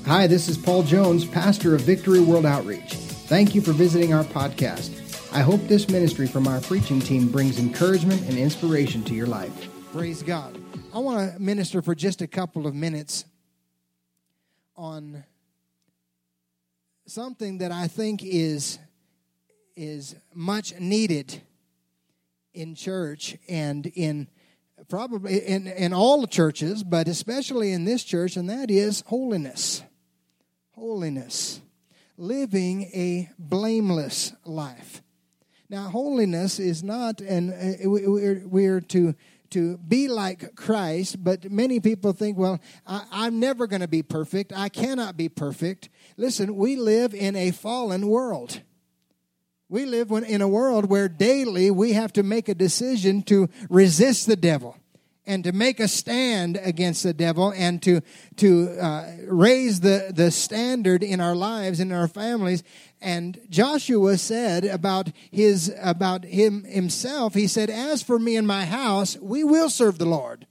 Hi, this is Paul Jones, pastor of Victory World Outreach. Thank you for visiting our podcast. I hope this ministry from our preaching team brings encouragement and inspiration to your life. Praise God. I want to minister for just a couple of minutes on something that I think is much needed in church and in probably in all churches, but especially in this church, and that is holiness. Holiness. Living a blameless life. Now, holiness is not, we're to be like Christ, but many people think, well, I'm never going to be perfect. I cannot be perfect. Listen, we live in a fallen world. We live in a world where daily we have to make a decision to resist the devil and to make a stand against the devil and to raise the standard in our lives and in our families. And Joshua said about himself, he said, "As for me and my house, we will serve the Lord.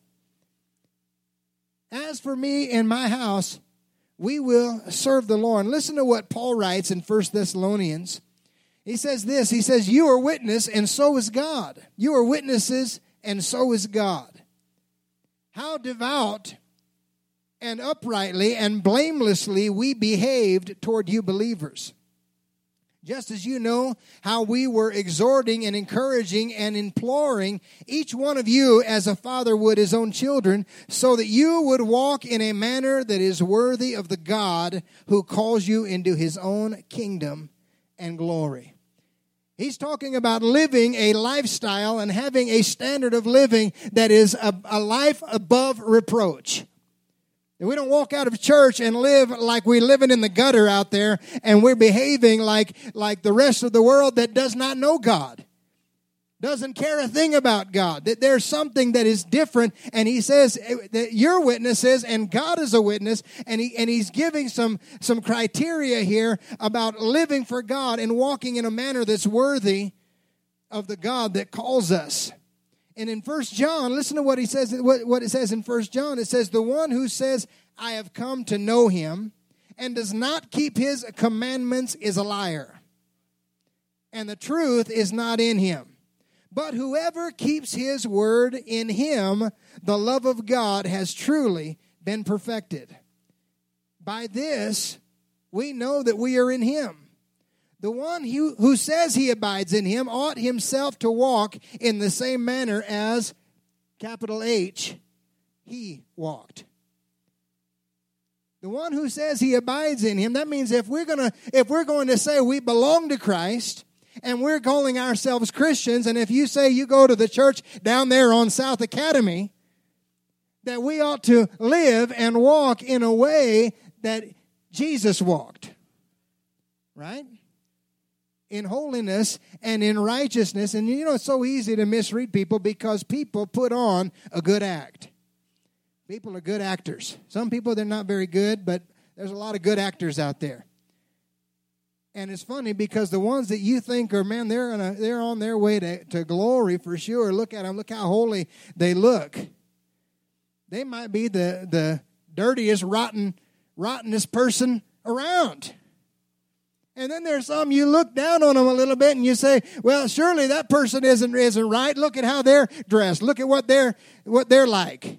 As for me and my house, we will serve the Lord." And listen to what Paul writes in 1 Thessalonians. He says this, he says, "You are witness, and so is God." You are witnesses, and so is God. How devout and uprightly and blamelessly we behaved toward you believers. Just as you know how we were exhorting and encouraging and imploring each one of you as a father would his own children, so that you would walk in a manner that is worthy of the God who calls you into his own kingdom and glory. He's talking about living a lifestyle and having a standard of living that is a life above reproach. And we don't walk out of church and live like we're living in the gutter out there and we're behaving like the rest of the world that does not know God, doesn't care a thing about God, that there's something that is different. And he says that you're witnesses and God is a witness, and he's giving some criteria here about living for God and walking in a manner that's worthy of the God that calls us. And in 1 John, listen to what he says. What it says in 1 John. It says, "The one who says, 'I have come to know him,' and does not keep his commandments is a liar, and the truth is not in him. But whoever keeps his word, in him the love of God has truly been perfected. By this we know that we are in him. The one who says he abides in him ought himself to walk in the same manner as," capital H, "he walked." The one who says he abides in him, that means if we're going to say we belong to Christ, and we're calling ourselves Christians, and if you say you go to the church down there on South Academy, that we ought to live and walk in a way that Jesus walked. Right? In holiness and in righteousness. And you know, it's so easy to misread people because people put on a good act. People are good actors. Some people, they're not very good, but there's a lot of good actors out there. And it's funny because the ones that you think are, man, they're on their way to glory for sure. Look at them. Look how holy they look. They might be the dirtiest, rottenest person around. And then there's some, you look down on them a little bit and you say, well, surely that person isn't right. Look at how they're dressed. Look at what they're like.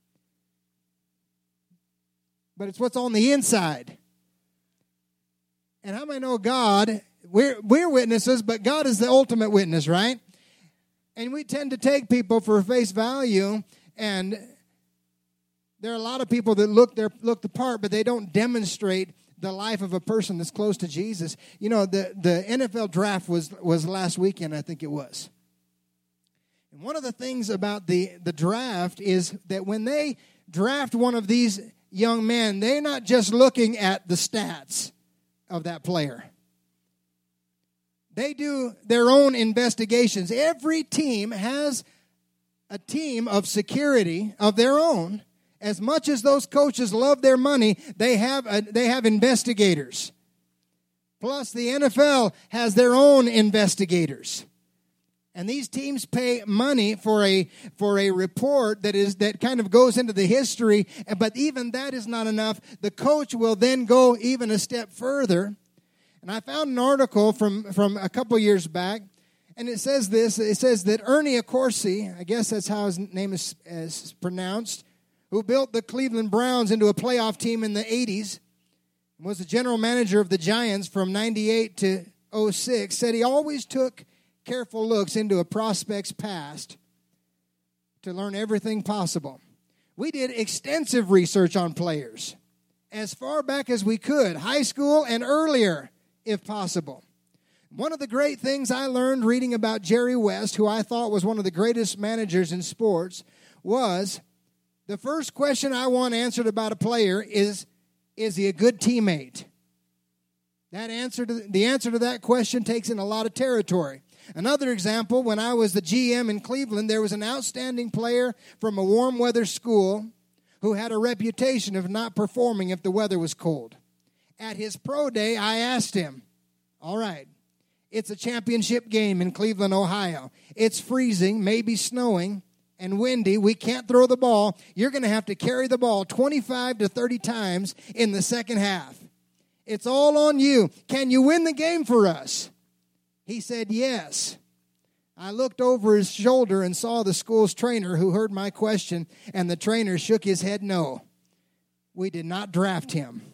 But it's what's on the inside. And how many know God? We're witnesses, but God is the ultimate witness, right? And we tend to take people for face value, and there are a lot of people that look the part, but they don't demonstrate the life of a person that's close to Jesus. You know, the NFL draft was last weekend, I think it was. And one of the things about the draft is that when they draft one of these young men, they're not just looking at the stats of that player. They do their own investigations. Every team has a team of security of their own. As much as those coaches love their money, they have investigators. Plus, the NFL has their own investigators. And these teams pay money for a report that kind of goes into the history, but even that is not enough. The coach will then go even a step further. And I found an article from a couple years back, and it says this. It says that Ernie Accorsi, I guess that's how his name is pronounced, who built the Cleveland Browns into a playoff team in the 80s, was the general manager of the Giants from 98 to 06, said he always took careful looks into a prospect's past to learn everything possible. We did extensive research on players as far back as we could, high school and earlier, if possible. One of the great things I learned reading about Jerry West, who I thought was one of the greatest managers in sports, was the first question I want answered about a player is he a good teammate? The answer to that question takes in a lot of territory. Another example, when I was the GM in Cleveland, there was an outstanding player from a warm weather school who had a reputation of not performing if the weather was cold. At his pro day, I asked him, all right, it's a championship game in Cleveland, Ohio. It's freezing, maybe snowing, and windy. We can't throw the ball. You're going to have to carry the ball 25 to 30 times in the second half. It's all on you. Can you win the game for us? He said, yes. I looked over his shoulder and saw the school's trainer who heard my question, and the trainer shook his head no. We did not draft him.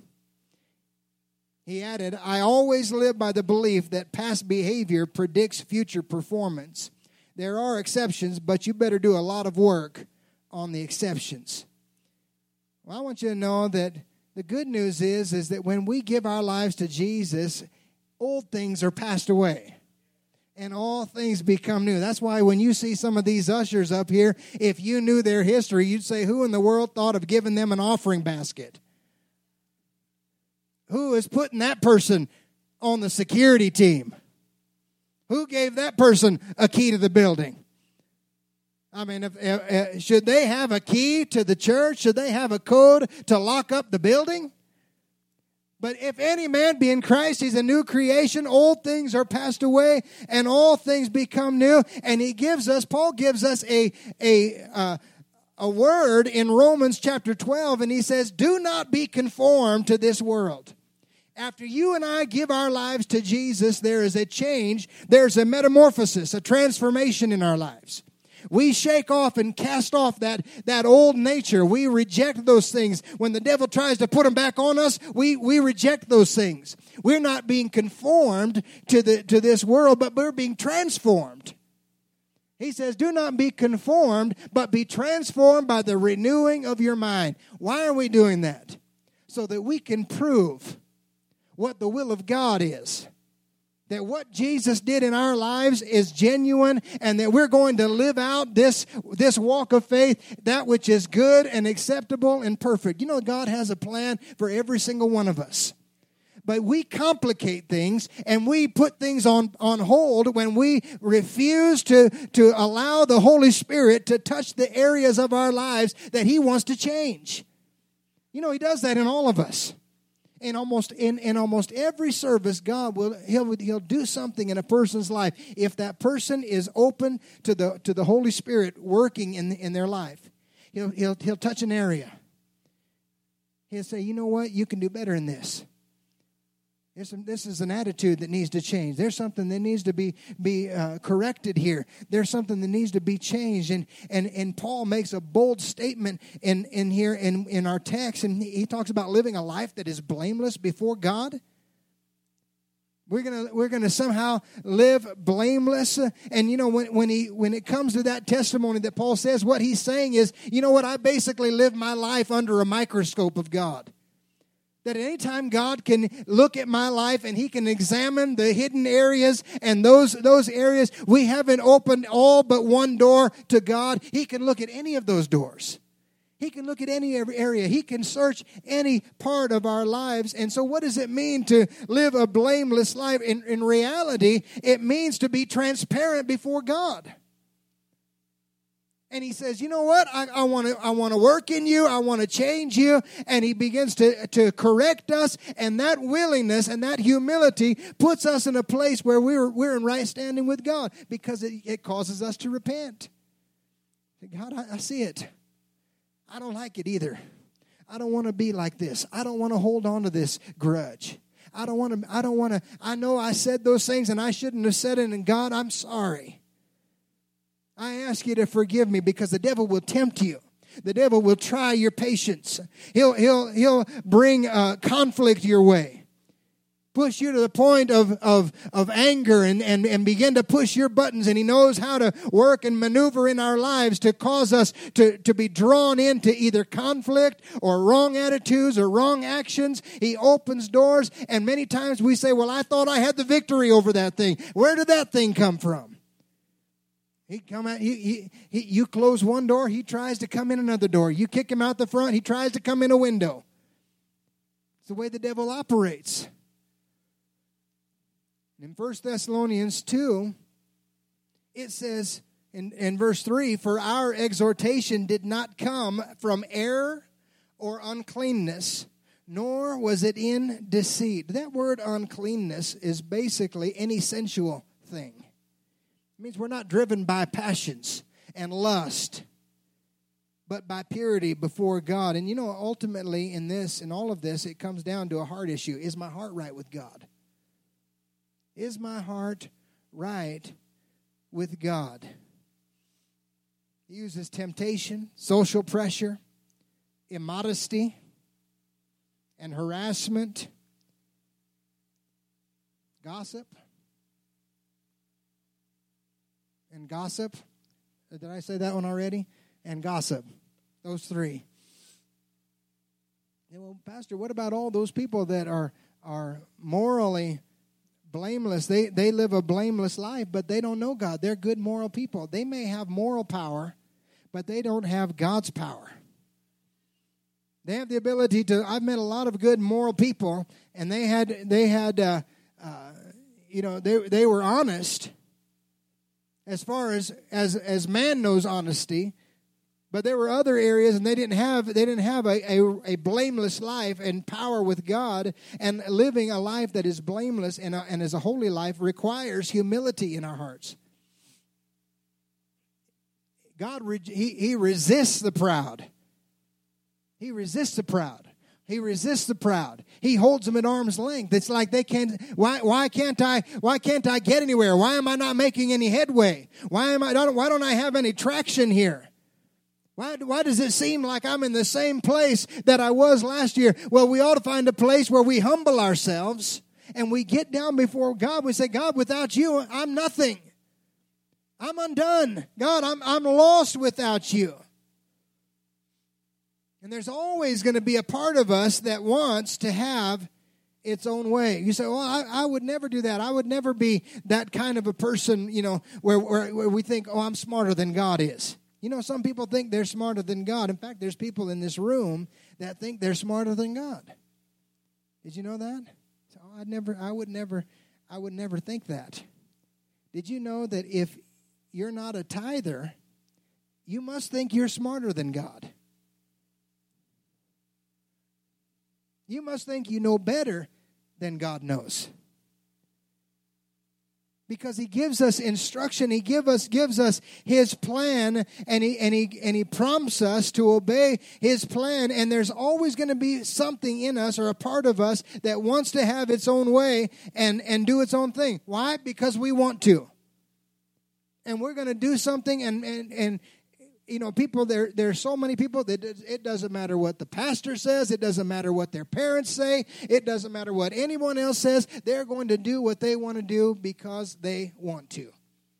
He added, I always live by the belief that past behavior predicts future performance. There are exceptions, but you better do a lot of work on the exceptions. Well, I want you to know that the good news is that when we give our lives to Jesus, old things are passed away, and all things become new. That's why when you see some of these ushers up here, if you knew their history, you'd say, who in the world thought of giving them an offering basket? Who is putting that person on the security team? Who gave that person a key to the building? I mean, should they have a key to the church? Should they have a code to lock up the building? But if any man be in Christ, he's a new creation. Old things are passed away, and all things become new. And Paul gives us a word in Romans chapter 12, and he says, do not be conformed to this world. After you and I give our lives to Jesus, there is a change, there's a metamorphosis, a transformation in our lives. We shake off and cast off that old nature. We reject those things. When the devil tries to put them back on us, we reject those things. We're not being conformed to this world, but we're being transformed. He says, do not be conformed, but be transformed by the renewing of your mind. Why are we doing that? So that we can prove what the will of God is. That what Jesus did in our lives is genuine, and that we're going to live out this walk of faith, that which is good and acceptable and perfect. You know, God has a plan for every single one of us. But we complicate things, and we put things on hold when we refuse to allow the Holy Spirit to touch the areas of our lives that He wants to change. You know, He does that in all of us. In almost every service, God he'll do something in a person's life if that person is open to the Holy Spirit working in their life. He'll touch an area. He'll say, you know what, you can do better in this. This is an attitude that needs to change. There's something that needs to be corrected here. There's something that needs to be changed. And Paul makes a bold statement in here in our text, and he talks about living a life that is blameless before God. We're gonna somehow live blameless. And you know, when it comes to that testimony that Paul says, what he's saying is, you know what, I basically live my life under a microscope of God. That at any time God can look at my life and He can examine the hidden areas, and those areas we haven't opened all but one door to God. He can look at any of those doors. He can look at any area. He can search any part of our lives. And so what does it mean to live a blameless life? In reality, it means to be transparent before God. And he says, you know what? I want to work in you. I want to change you. And he begins to correct us. And that willingness and that humility puts us in a place where we're in right standing with God, because it causes us to repent. God, I see it. I don't like it either. I don't want to be like this. I don't want to hold on to this grudge. I know I said those things and I shouldn't have said it. And God, I'm sorry. I ask you to forgive me, because the devil will tempt you. The devil will try your patience. He'll bring conflict your way. Push you to the point of anger and begin to push your buttons. And he knows how to work and maneuver in our lives to cause us to be drawn into either conflict or wrong attitudes or wrong actions. He opens doors, and many times we say, well, I thought I had the victory over that thing. Where did that thing come from? He come out. You close one door, he tries to come in another door. You kick him out the front, he tries to come in a window. It's the way the devil operates. In 1 Thessalonians 2, it says in verse 3, for our exhortation did not come from error or uncleanness, nor was it in deceit. That word uncleanness is basically any sensual thing. It means we're not driven by passions and lust, but by purity before God. And ultimately in all of this, it comes down to a heart issue. Is my heart right with God? Is my heart right with God? He uses temptation, social pressure, immodesty, and harassment, gossip. And gossip. Did I say that one already? And gossip. Those three. Yeah, well, Pastor, what about all those people that are morally blameless? They live a blameless life, but they don't know God. They're good moral people. They may have moral power, but they don't have God's power. They have the ability to. I've met a lot of good moral people, and they were honest. As far as man knows honesty, but there were other areas, and they didn't have a blameless life and power with God. And living a life that is blameless and is a holy life requires humility in our hearts. God he resists the proud. He resists the proud. He resists the proud. He holds them at arm's length. It's like they can't. Why can't I get anywhere? Why am I not making any headway? Why don't I have any traction here? Why does it seem like I'm in the same place that I was last year? Well, we ought to find a place where we humble ourselves and we get down before God. We say, God, without you, I'm nothing. I'm undone. God, I'm lost without you. And there's always going to be a part of us that wants to have its own way. You say, well, I would never do that. I would never be that kind of a person, where we think, oh, I'm smarter than God is. Some people think they're smarter than God. In fact, there's people in this room that think they're smarter than God. Did you know that? So I would never think that. Did you know that if you're not a tither, you must think you're smarter than God? You must think you know better than God knows. Because he gives us instruction, he gives us his plan, and he prompts us to obey his plan. And there's always going to be something in us or a part of us that wants to have its own way and do its own thing. Why? Because we want to. And we're going to do something and people, there's so many people that it doesn't matter what the pastor says. It doesn't matter what their parents say. It doesn't matter what anyone else says. They're going to do what they want to do because they want to.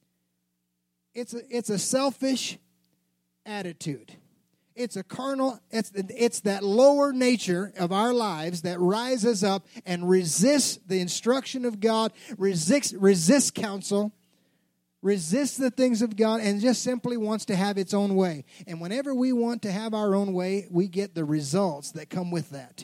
It's a selfish attitude. It's a carnal, it's that lower nature of our lives that rises up and resists the instruction of God, resists counsel, resists the things of God, and just simply wants to have its own way. And whenever we want to have our own way, we get the results that come with that.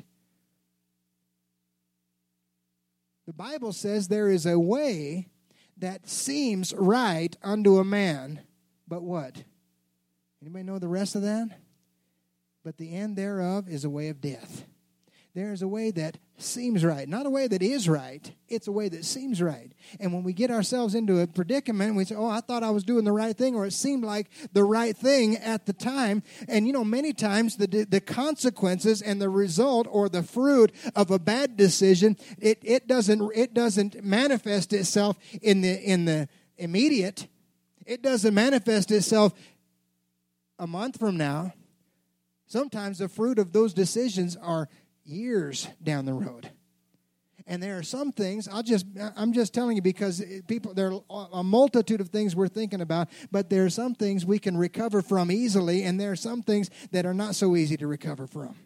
The Bible says there is a way that seems right unto a man, but what? Anybody know the rest of that? But the end thereof is a way of death. There is a way that seems right. Not a way that is right. It's a way that seems right. And when we get ourselves into a predicament, we say, oh, I thought I was doing the right thing, or it seemed like the right thing at the time. And, many times the consequences and the result or the fruit of a bad decision, it doesn't manifest itself in the immediate. It doesn't manifest itself a month from now. Sometimes the fruit of those decisions are years down the road. And there are some things, I'm just telling you because there are a multitude of things we're thinking about, but there are some things we can recover from easily, and there are some things that are not so easy to recover from.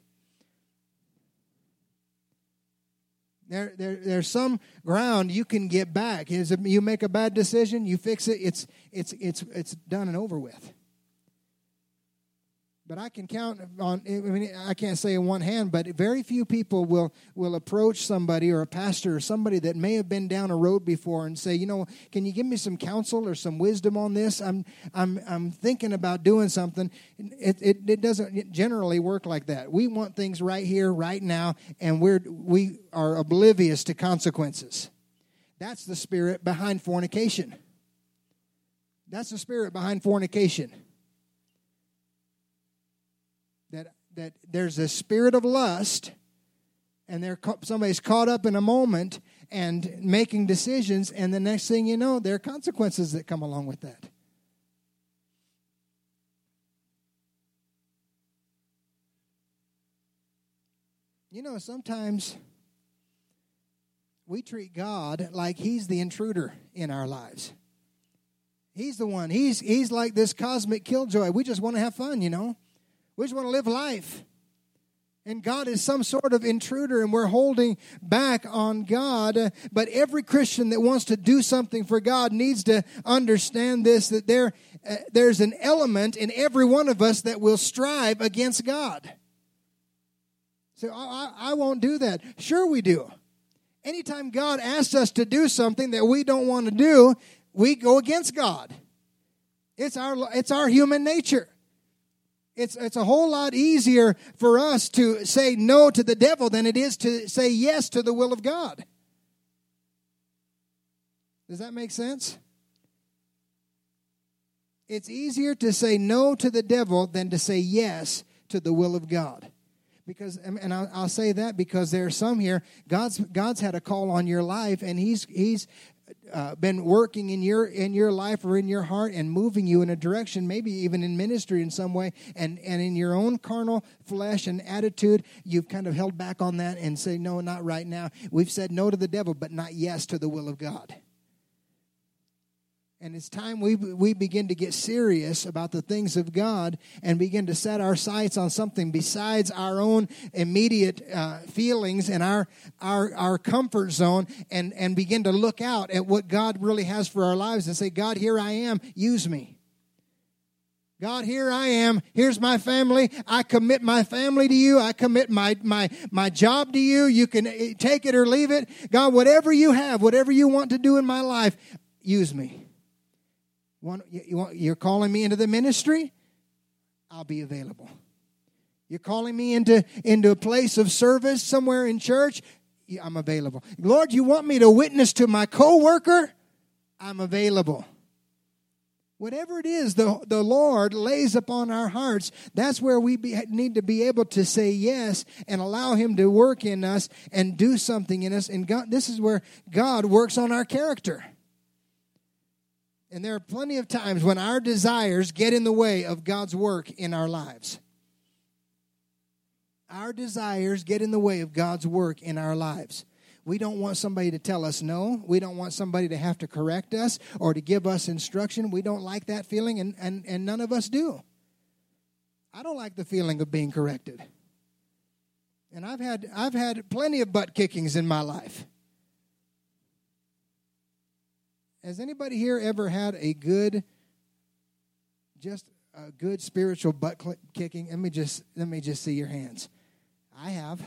There's some ground you can get back. You make a bad decision, you fix it, it's done and over with. But I can count on, I can't say in one hand, but very few people will approach somebody or a pastor or somebody that may have been down a road before and say, can you give me some counsel or some wisdom on this? I'm thinking about doing something. It doesn't generally work like that. We want things right here, right now, and we are oblivious to consequences. That's the spirit behind fornication. That's the spirit behind fornication. That there's a spirit of lust, and somebody's caught up in a moment and making decisions, and the next thing you know, there are consequences that come along with that. Sometimes we treat God like He's the intruder in our lives. He's the one. He's like this cosmic killjoy. We just want to have fun, We just want to live life. And God is some sort of intruder, and we're holding back on God. But every Christian that wants to do something for God needs to understand this, that there's an element in every one of us that will strive against God. So I won't do that. Sure we do. Anytime God asks us to do something that we don't want to do, we go against God. It's our human nature. It's a whole lot easier for us to say no to the devil than it is to say yes to the will of God. Does that make sense? It's easier to say no to the devil than to say yes to the will of God. And I'll say that because there are some here, God's had a call on your life, and He's been working in your life or in your heart and moving you in a direction, maybe even in ministry in some way, and in your own carnal flesh and attitude, you've kind of held back on that and say, no, not right now. We've said no to the devil, but not yes to the will of God. And it's time we begin to get serious about the things of God and begin to set our sights on something besides our own immediate feelings and our comfort zone, and begin to look out at what God really has for our lives and say, God, here I am, use me. God, here I am. Here's my family. I commit my family to you. I commit my job to you. You can take it or leave it. God, whatever you have, whatever you want to do in my life, use me. You're calling me into the ministry? I'll be available. You're calling me into a place of service somewhere in church? I'm available. Lord, you want me to witness to my coworker? I'm available. Whatever it is the Lord lays upon our hearts, that's where we need to be able to say yes and allow Him to work in us and do something in us. And God, this is where God works on our character. And there are plenty of times when our desires get in the way of God's work in our lives. Our desires get in the way of God's work in our lives. We don't want somebody to tell us no. We don't want somebody to have to correct us or to give us instruction. We don't like that feeling, and none of us do. I don't like the feeling of being corrected. And I've had plenty of butt kickings in my life. Has anybody here ever had a good spiritual butt kicking? Let me just see your hands. I have.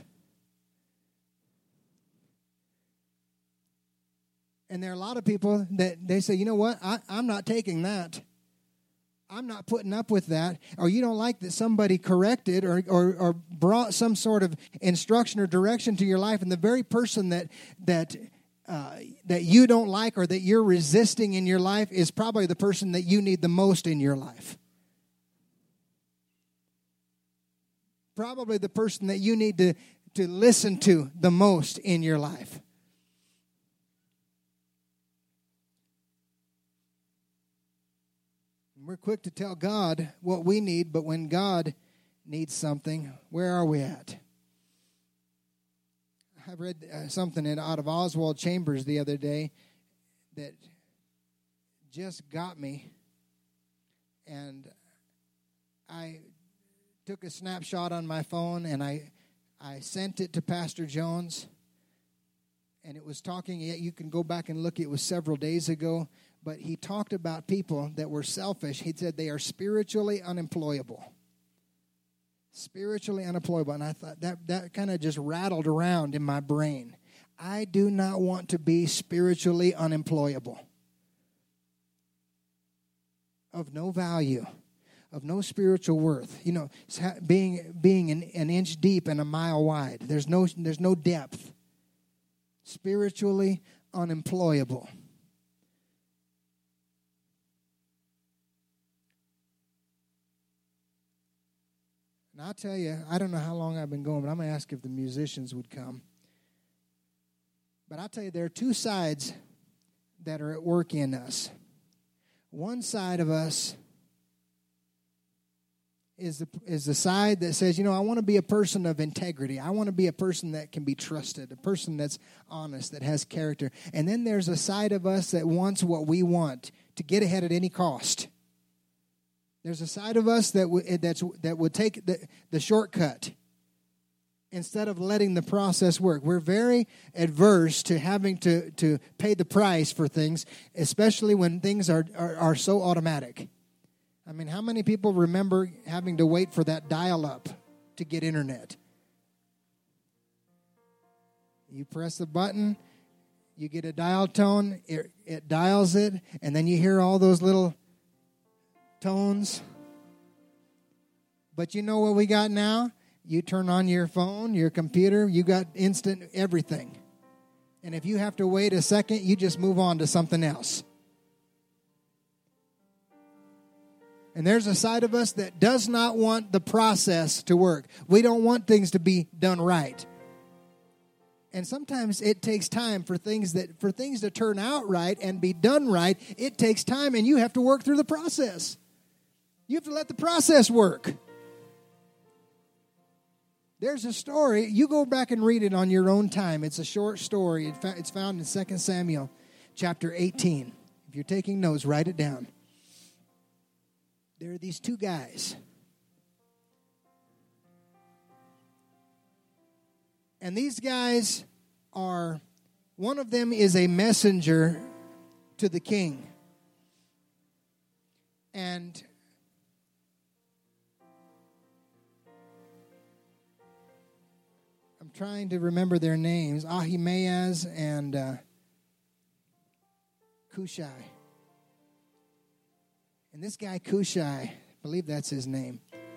And there are a lot of people that they say, you know what, I'm not taking that. I'm not putting up with that, or you don't like that somebody corrected or brought some sort of instruction or direction to your life, and the very person that you don't like or that you're resisting in your life is probably the person that you need the most in your life. Probably the person that you need to listen to the most in your life. We're quick to tell God what we need, but when God needs something, where are we at? I read something out of Oswald Chambers the other day that just got me, and I took a snapshot on my phone, and I sent it to Pastor Jones, and it was talking, you can go back and look, it was several days ago, but he talked about people that were selfish. He said they are spiritually unemployable. Spiritually unemployable. And I thought that kind of just rattled around in my brain. I do not want to be spiritually unemployable. Of no value. Of no spiritual worth. You know, being an inch deep and a mile wide. There's no depth. Spiritually unemployable. And I'll tell you, I don't know how long I've been going, but I'm going to ask if the musicians would come. But I'll tell you, there are two sides that are at work in us. One side of us is the side that says, I want to be a person of integrity. I want to be a person that can be trusted, a person that's honest, that has character. And then there's a side of us that wants what we want, to get ahead at any cost. There's a side of us that would take the shortcut instead of letting the process work. We're very adverse to having to pay the price for things, especially when things are so automatic. I mean, how many people remember having to wait for that dial-up to get internet? You press the button, you get a dial tone, it dials it, and then you hear all those little tones. But you know what we got now? You turn on your phone, your computer, you got instant everything. And if you have to wait a second, you just move on to something else. And there's a side of us that does not want the process to work. We don't want things to be done right. And sometimes it takes time for things to turn out right and be done right. It takes time, and you have to work through the process. You have to let the process work. There's a story. You go back and read it on your own time. It's a short story. It's found in 2 Samuel chapter 18. If you're taking notes, write it down. There are these two guys. And these guys one of them is a messenger to the king. And I'm trying to remember their names. Ahimaaz and Cushai. And this guy, Cushai, I believe that's his name.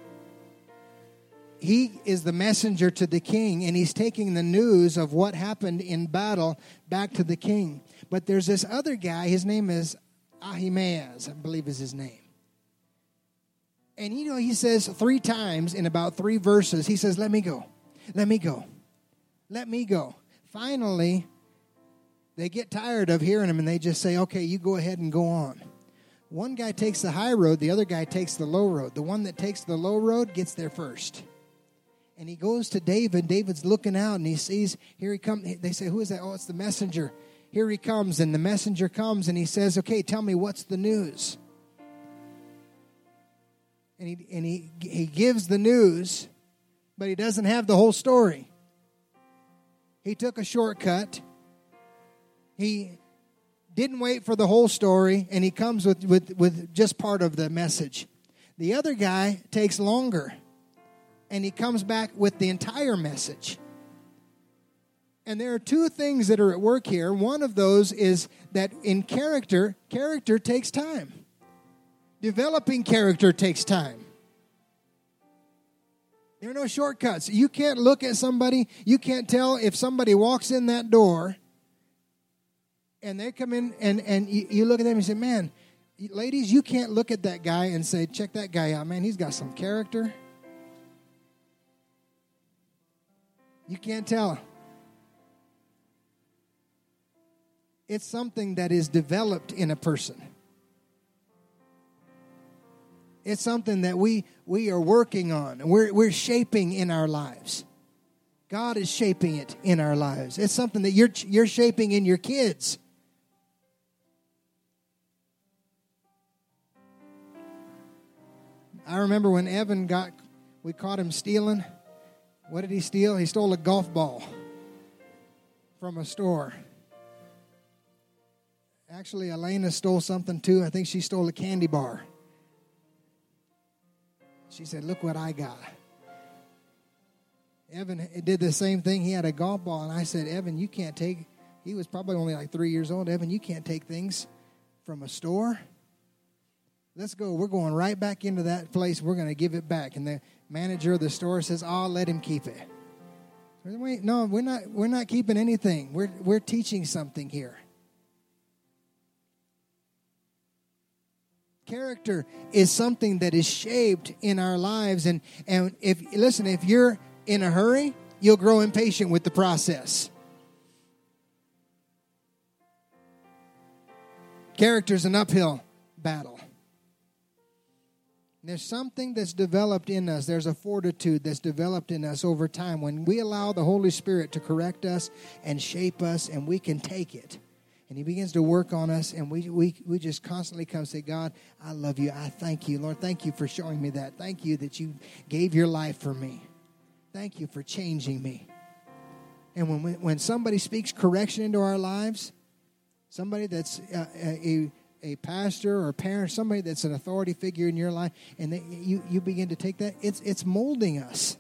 He is the messenger to the king, and he's taking the news of what happened in battle back to the king. But there's this other guy, his name is Ahimaaz, I believe is his name. And he says 3 times in about 3 verses, he says, let me go, let me go, let me go. Finally, they get tired of hearing him, and they just say, okay, you go ahead and go on. One guy takes the high road, the other guy takes the low road. The one that takes the low road gets there first. And he goes to David. David's looking out, and he sees, here he comes. They say, who is that? Oh, it's the messenger. Here he comes, and the messenger comes, and he says, okay, tell me, what's the news? And he gives the news, but he doesn't have the whole story. He took a shortcut. He didn't wait for the whole story, and he comes with just part of the message. The other guy takes longer, and he comes back with the entire message. And there are 2 things that are at work here. One of those is that in character takes time. Developing character takes time. There are no shortcuts. You can't look at somebody. You can't tell if somebody walks in that door and they come in and you look at them and say, man, ladies, you can't look at that guy and say, check that guy out. Man, he's got some character. You can't tell. It's something that is developed in a person. It's something that we are working on. We're shaping in our lives. God is shaping it in our lives. It's something that you're shaping in your kids. I remember when Evan we caught him stealing. What did he steal? He stole a golf ball from a store. Actually, Elena stole something too. I think she stole a candy bar. She said, look what I got. Evan did the same thing. He had a golf ball, and I said, Evan, you can't take, he was probably only like 3 years old. Evan, you can't take things from a store. Let's go. We're going right back into that place. We're going to give it back. And the manager of the store says, oh, let him keep it. Wait, no, we're not keeping anything. We're teaching something here. Character is something that is shaped in our lives. And if you're in a hurry, you'll grow impatient with the process. Character is an uphill battle. There's something that's developed in us. There's a fortitude that's developed in us over time when we allow the Holy Spirit to correct us and shape us, and we can take it. And He begins to work on us, and we just constantly come and say, God, I love you. I thank you. Lord, thank you for showing me that. Thank you that you gave your life for me. Thank you for changing me. And when somebody speaks correction into our lives, somebody that's a pastor or a parent, somebody that's an authority figure in your life, and you begin to take that, it's molding us.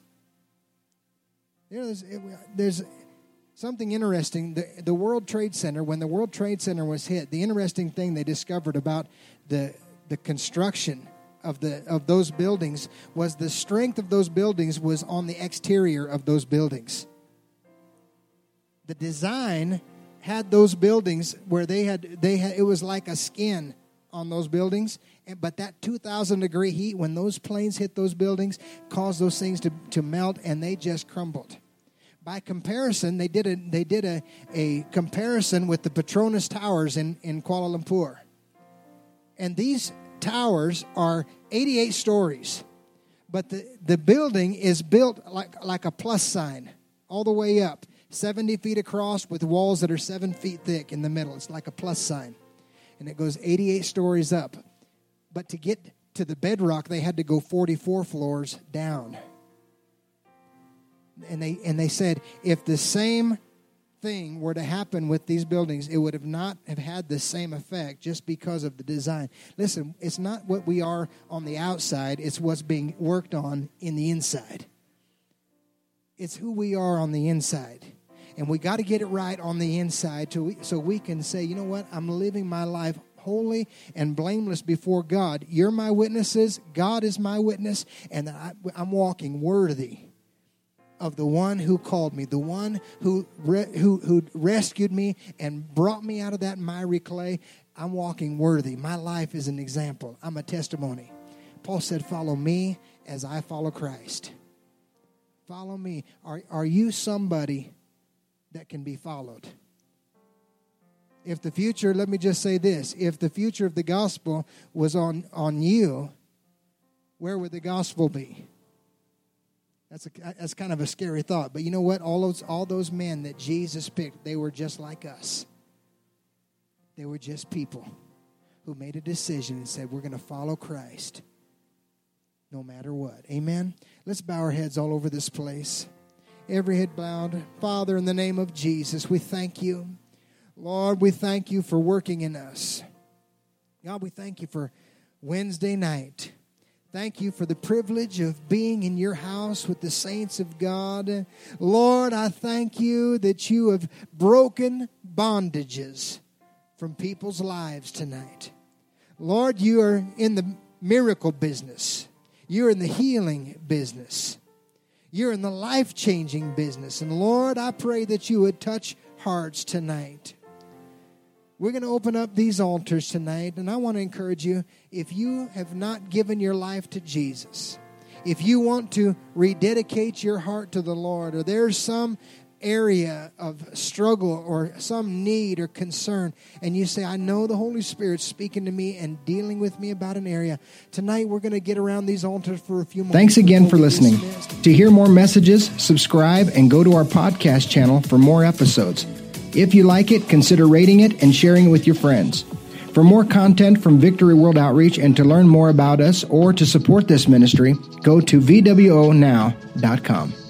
There's something interesting. The World Trade Center, when the World Trade Center was hit, the interesting thing they discovered about the construction of those buildings was the strength of those buildings was on the exterior of those buildings. The design had those buildings where they had it was like a skin on those buildings, but that 2,000 degree heat, when those planes hit those buildings, caused those things to melt, and they just crumbled. By comparison, they did a comparison with the Petronas Towers in Kuala Lumpur. And these towers are 88 stories, but the building is built like a plus sign all the way up, 70 feet across with walls that are 7 feet thick in the middle. It's like a plus sign. And it goes 88 stories up. But to get to the bedrock, they had to go 44 floors down. And they said if the same thing were to happen with these buildings, it would not have had the same effect just because of the design. Listen, it's not what we are on the outside, it's what's being worked on in the inside. It's who we are on the inside. And we got to get it right on the inside so we can say, you know what, I'm living my life holy and blameless before God. You're my witnesses, God is my witness, and I'm walking worthy of the one who called me, the one who rescued me and brought me out of that miry clay. I'm walking worthy. My life is an example. I'm a testimony. Paul said, follow me as I follow Christ. Follow me. Are you somebody that can be followed? If the future, let me just say this, if the future of the gospel was on you, where would the gospel be? That's kind of a scary thought. But you know what? All those men that Jesus picked, they were just like us. They were just people who made a decision and said, we're going to follow Christ no matter what. Amen? Let's bow our heads all over this place. Every head bowed. Father, in the name of Jesus, we thank you. Lord, we thank you for working in us. God, we thank you for Wednesday night. Thank you for the privilege of being in your house with the saints of God. Lord, I thank you that you have broken bondages from people's lives tonight. Lord, you are in the miracle business. You're in the healing business. You're in the life-changing business. And Lord, I pray that you would touch hearts tonight. We're going to open up these altars tonight, and I want to encourage you, if you have not given your life to Jesus, if you want to rededicate your heart to the Lord, or there's some area of struggle or some need or concern, and you say, I know the Holy Spirit's speaking to me and dealing with me about an area, tonight we're going to get around these altars for a few moments. Thanks again for listening. To hear more messages, subscribe and go to our podcast channel for more episodes. If you like it, consider rating it and sharing it with your friends. For more content from Victory World Outreach and to learn more about us or to support this ministry, go to VWOnow.com.